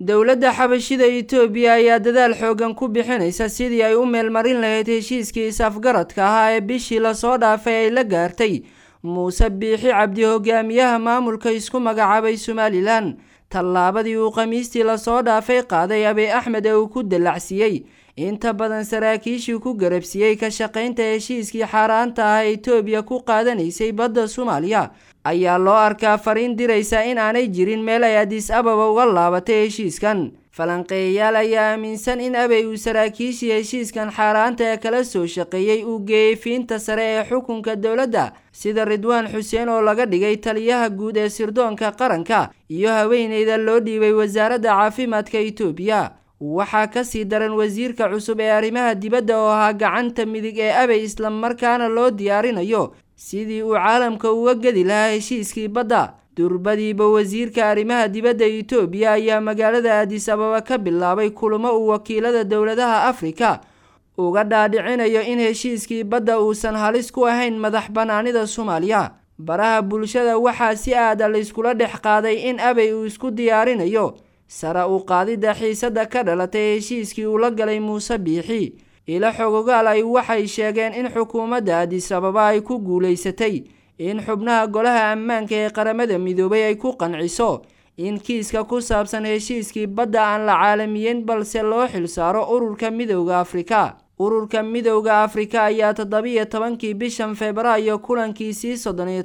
dowladda xabashida Itoobiya ayaa dadaal xoogan ku bixinaysa sidii ay u meelmarin lahayd heshiiskii is-afgaradka ahaa ee bishii la soo dhaafay ay la gaartay Muuse Biixi Cabdi hogaamiyaha maamulka isku magacaabay Somaliland. tallaabadii uu Khamiistii la soo dhaafay qaaday Abiy Ahmed ee uu ku dalacsiyay inta badan saraakiishii ku garabsiyay ka shaqaynta heshiiskii xaaraanta ah ee Itoobiya ku qaadanaysay badda Soomaaliya ayaa loo arkaa fariin diraysa in aanay jirin meel ay Addis Ababa uga laabatay heshiiskan. falanqeeyayaal ayaa aaminsan in Abiy uu saraakiishii heshiiskan xaaraanta ee kala soo shaqeeyay uu geeyay fiinta sare ee xukunka dowladda sida Ridwaan Xuseen oo laga dhigay taliyaha guud ee sirdoonka qaranka iyo haweeneyda loo dhiibay wasaaradda caafimaadka Itoobiya. waxaa ka sii daran wasiirka cusub ee arrimaha dibadda oo ahaa gacanta midig ee Abiy isla markaana loo diyaarinayo sidii uu caalamka uga gadi lahaa heshiiskii badda. durbadiiba wasiirka arrimaha dibadda Itoobiya ayaa magaalada Addis Ababa ka bilaabay kulamo uu wakiilada dowladaha Afrika uga dhaadhicinayo in heshiiskii badda uusan halis ku ahayn madax banaanida Soomaaliya. baraha bulshada waxaa si aad ah la iskula dhex qaaday in Abiy uu isku diyaarinayo sara u qaadida xiisada ka dhalatay heshiiskii uu la galay Muuse Biixi. ila xogogaal ay waxay sheegeen in xukuumadda Addis Ababa ay ku guuleysatay in xubnaha golaha ammaanka ee qaramada midoobay ay ku qanciso in kiiska ku saabsan heshiiskii badda aan la caalamiyin balse loo xilsaaro ururka midowga Afrika. ururka midowga Afrika ayaa 17kii bishan Febraayo kulankiisii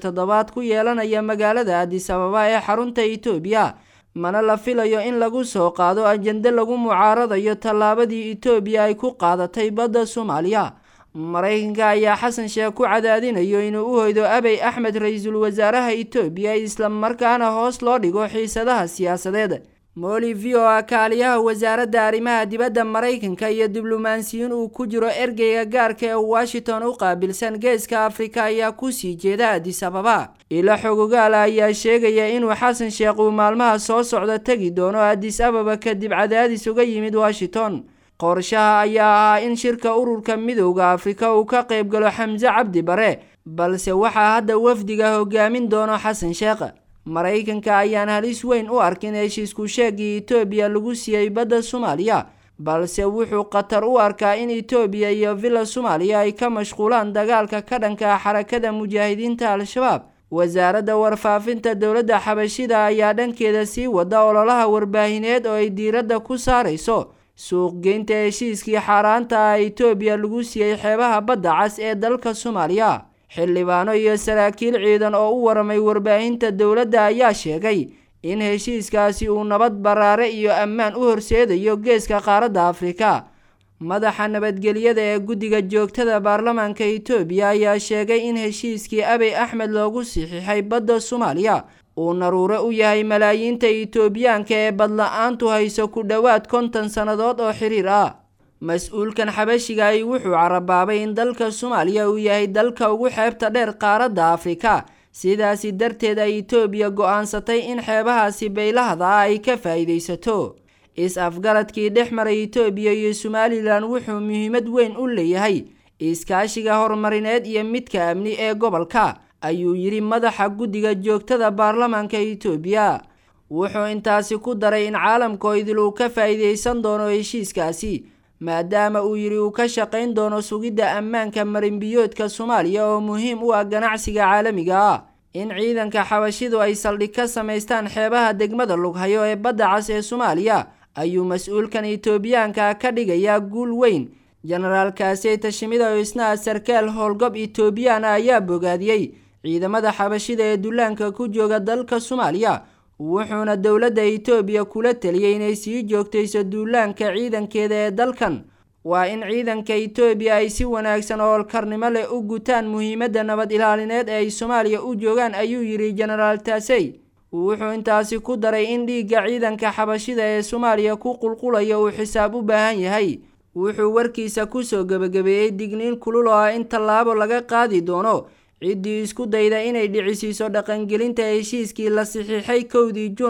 37 ku yeelanaya magaalada Addis Ababa ee xarunta Itoobiya. mana la filayo in lagu soo qaado ajende lagu mucaaradayo tallaabadii Itoobiya ay ku qaadatay badda Soomaaliya. Mareykanka ayaa Xasan Sheekh ku cadaadinayo inuu u hoydo Abiy Ahmed ra'iisul wasaaraha Itoobiya isla markaana hoos loo dhigo xiisadaha siyaasadeed. Molivio kaaliyaha wasaaradda arrimaha dibadda Mareykanka iyo diblomaasiyiin uu ku jiro ergeyga gaarka ee Washington u qaabilsan geeska Afrika ayaa ku sii jeeda Addis Ababa. ila xogogaal ayaa sheegaya inuu Xasan Sheekh uu maalmaha soo socda tagi doono Addis Ababa kadib cadaadis uga yimid Washington. qorshaha ayaa ah in shirka ururka midowga Afrika uu ka qayb galo Xamse Cabdi Bare balse waxaa hadda wafdiga hogaamin doono Xasan Sheekh. Mareykanka ayaan halis weyn u arkin heshiisku sheegay Itoobiya lagu siiyay badda Soomaaliya balse wuxuu Qatar u arkaa in Itoobiya iyo Villa Soomaaliya ay ka mashquulaan dagaalka ka dhanka xarakada mujaahidiinta Al-Shabaab. wasaaradda warfaafinta dowladda xabashida ayaa dhankeeda sii wada ololaha warbaahineed oo ay diiradda ku saarayso suuqgeynta heshiiskii xaaraanta ah Itoobiya lagu siiyay xeebaha badda cas ee dalka Soomaaliya. xildhibaano iyo saraakiil ciidan oo u waramay warbaahinta dowladda ayaa sheegay in heshiiskaasi uu nabad baraare iyo ammaan u horseedayo geeska qaaradda Afrika. madaxa nabadgelyada ee guddiga joogtada baarlamaanka Itoobiya ayaa sheegay in heshiiskii Abiy Ahmed loogu saxiixay badda Soomaaliya uu naruuro u yahay malaayiinta Itoobiyaanka ee badla'aantu hayso ku dhawaad 50 sanadood oo xiriir ah. mas'uulkan xabashiga ay wuxuu carabaabay in dalka Soomaaliya uu yahay dalka ugu xeebta dheer qaaradda Afrika sidaas darteed ay Itoobiya go'aansatay in xeebahaasi beylahda ay ka faa'iideysato. is-afgaradkii dhexmaray Itoobiya iyo Somaliland wuxuu muhiimad weyn u leeyahay iskaashiga horumarineed iyo midka amni ee gobolka ayuu yiri madaxa guddiga joogtada baarlamaanka Itoobiya. wuxuu intaasi ku daray in caalamku uu ka faa'iideysan doono heshiiskaasi maadaama uu yiri uu ka shaqayn doono sugidda ammaanka marinbiyoodka Soomaaliya oo muhiim u ah ganacsiga caalamiga ah. in ciidanka xabashidu ay saldhig ka sameystaan xeebaha degmada Lughayo ee badda cas ee Soomaaliya ayuu mas'uulkan Itoobiyaanka ka dhigayaa guul weyn. General Kaasey Tashimida oo isna sarkaal howlgab Itoobiyaan ayaa bogaadiyay ciidamada xabashida ee duulaanka ku jooga dalka Soomaaliya wuxuuna dowladda Itoobiya kula taliyay inay sii joogtayso duulaanka ciidankeeda ee dalkan. waa in ciidanka Itoobiya ay si wanaagsan oo karnimo leh u gutaan muhiimadda nabad ilaalineed ee ay Soomaaliya u joogaan ayuu yiri General Kaasey. wuxuu intaasi ku daray in dhiigga ciidanka xabashida ee Soomaaliya ku qulqulayo uu xisaab u baahan yahay. wuxuu warkiisa ku soo gabagabeeyay digniin kulul oo in tallaabo laga qaadi doono ciddii isku dayda inay dhicisiiso dhaqangelinta heshiiskii la saxiixay 1 Juun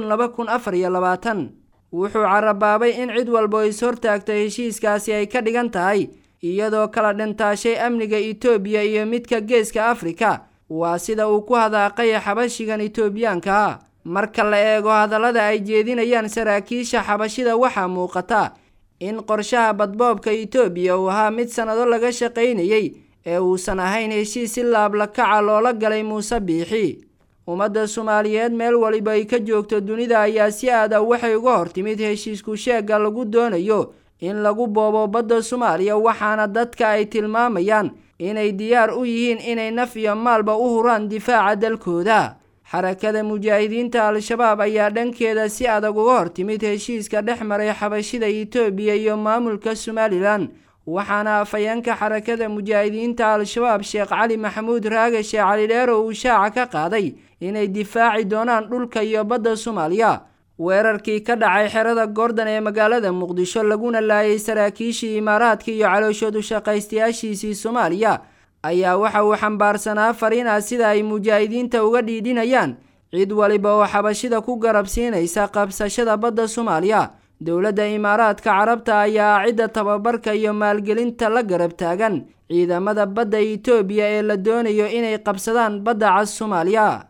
2024. wuxuu carabaabay in cid walba is hortaagto heshiiskaasi ay ka dhigan tahay iyadoo kala dhantaashay amniga Itoobiya iyo midka geeska Afrika. waa sida uu ku hadaaqay xabashigan Itoobiyaanka. marka la eego hadallada ay jeedinayaan saraakiisha xabashida waxaa muuqata in qorshaha badboobka Itoobiya uu ahaa mid sanado laga shaqaynayay ee uusan ahayn heshiis si laabla kaca loola galay Muuse Biixi. ummadda Soomaaliyeed meel waliba ay ka joogto dunida ayaa si aad ah waxay uga hortimid heshiisku sheega lagu doonayo in lagu boobo badda Soomaaliya, waxaana dadka ay tilmaamayaan inay diyaar u yihiin inay naf iyo maalba u huraan difaaca dalkooda. xarakada mujaahidiinta Al-Shabaab ayaa dhankeeda si adag uga hortimid heshiiska dhexmaray xabashida Itoobiya iyo maamulka Somaliland, waxaana afayeenka xarakada mujaahidiinta Al-Shabaab Sheekh Cali Maxamuud Raage Sheekh Cali Dheero uu shaaca ka qaaday inay difaaci doonaan dhulka iyo badda Soomaaliya. weerarkii ka dhacay xerada Gordon ee magaalada Muqdisho laguna laayay saraakiishii Imaaraadka iyo calooshoodu shaqaystayaashiisii Soomaaliya ayaa waxa uu xambaarsanaa fariin ah sida ay mujaahidiinta uga dhiidhinayaan cid waliba oo xabashida ku garab siinaysa qabsashada badda Soomaaliya. dowladda Imaaraadka Carabta ayaa cidda tababarka iyo maalgelinta la garab taagan ciidamada badda Itoobiya ee la doonayo inay qabsadaan badda cas Soomaaliya.